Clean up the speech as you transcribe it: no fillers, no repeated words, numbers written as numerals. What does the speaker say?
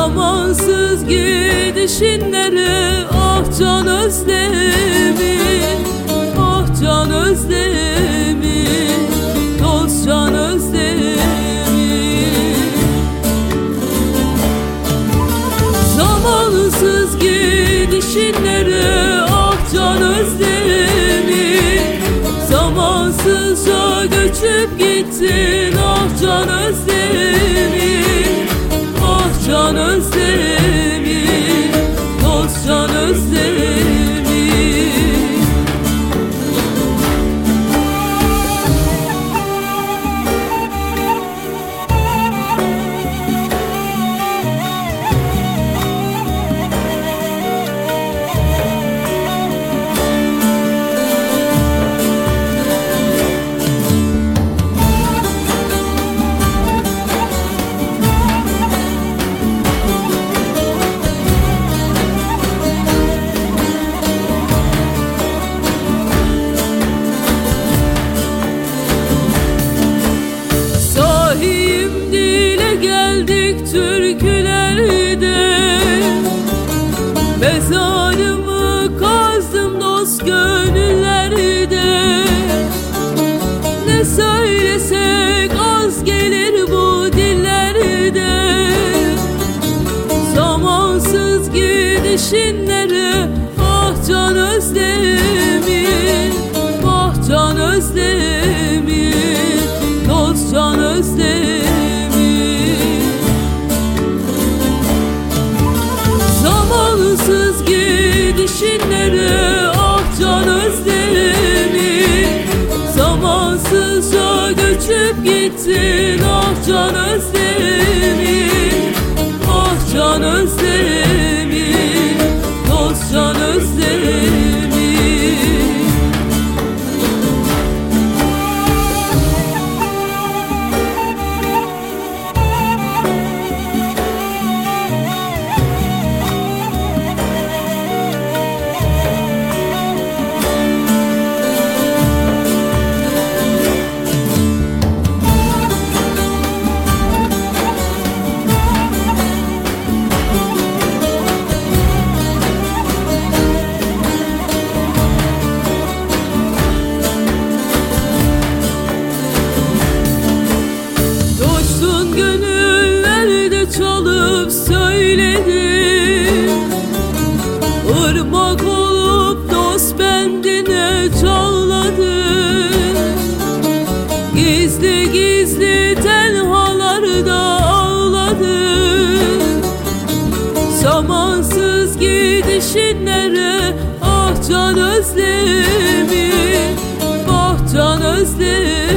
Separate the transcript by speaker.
Speaker 1: Zamansız gidişinlere ah can özlemin, ah can özlemin, dost can özlemin. Zamansız gidişinlere ah can özlemin, zamansızca göçüp gittin ah can özlemin, ah can özlemin, dost can özlemin. Türkülerde mezarımı kazdım dost gönüllerde. Ne söylesek az gelir bu dillerde. Zamansız gidişinlere ah can özlemin, ah can özlemin, dost can özlemin. Zamansız gidişinlere ah can özlemin, zamansızca göçüp gittin ah can özlemin, ah can özlemin, dost can özlemin. Gönüllerde çalıp söyledim, ırmak olup dost bendine çağladım. Gizli gizli tenhalarda ağladım. Zamansız gidişinlere ah can özlemin, ah can özlemin,